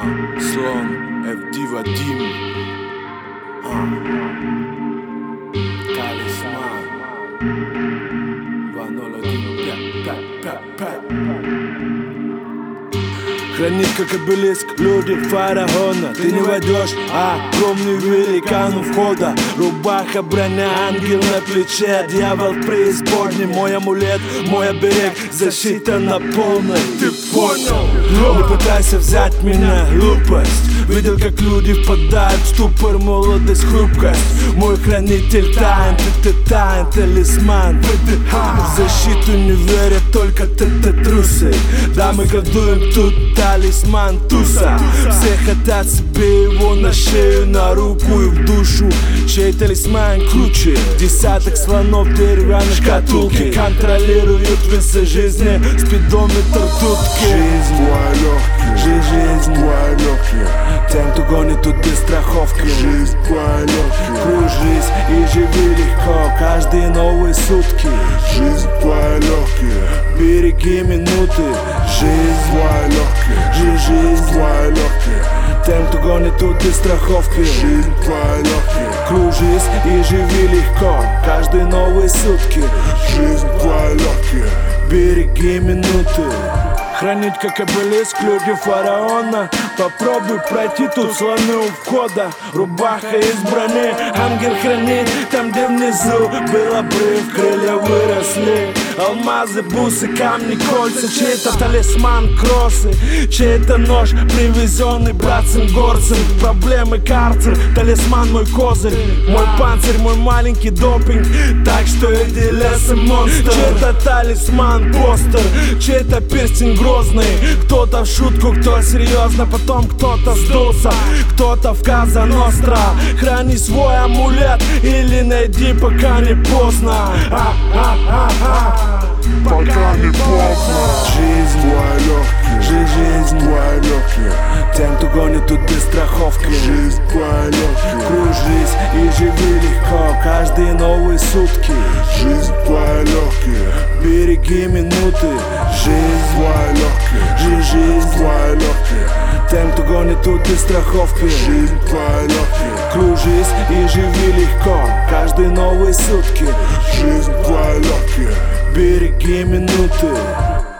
Слон, FD Вадим, Талисман 2015555. Хранит как обелиск люди фараона. Ты не войдешь, огромный великан у входа. Рубаха, броня, ангел на плече, дьявол в преисподней. Мой амулет, мой оберег, защита на полной. Ты понял? Не пытайся взять меня, глупость. Видел, как люди впадают в ступор, молодость, хрупкость. Мой хранитель тайн, ты тайн, талисман. В защиту не верят только трусы. Да, мы колдуем тут талисман туса. Все хотят себе его на шею, на руку и в душу. Чей талисман круче? Десяток слонов в деревянной шкатулке контролируют весы жизни, спидометр дудки. Жизнь твоя легкая, жизнь твоя легкая. Тем, кто гонит тут без страховки. Жизнь твоя легкая. Кружись и живи легко каждые новые сутки. Жизнь твоя легкая. Береги минуты. Жизнь твоя легкая. Жизнь твоя легкая. Тем, кто гонит тут без страховки. Жизнь твоя легкая. Кружись и живи легко каждые новые сутки. Жизнь твоя легкая. Береги минуты. Хранить как обелиск люди фараона. Попробуй пройти, тут слоны у входа. Рубаха из брони, ангел хранит. Там, где внизу был обрыв, крылья выросли. Алмазы, бусы, камни, кольца. Чей-то талисман, кроссы. Чей-то нож, привезенный братцем-горцем. Проблемы, карцер, талисман мой козырь. Мой панцирь, мой маленький допинг. Так что иди лесом, монстр. Чей-то талисман, постер. Чей-то перстень грозный. Кто-то в шутку, кто серьезно. Потом кто-то сдулся, кто-то в Каза Ностра. Храни свой амулет или найди, пока не поздно. Пока не поздно. Жизнь твоя легкая. Жизнь твоя легкая. Тем, кто гонит тут без страховки. Жизнь твоя легкая. Кружись и живи легко каждые новые сутки. Жизнь твоя легкая. Береги минуты. Жизнь твоя легкая. Жизнь твоя легкая. Тем, кто гонит тут без страховки. Жизнь твоя легкая. Кружись и живи легко каждые новые сутки. Жизнь твоя легкая. Береги минуты.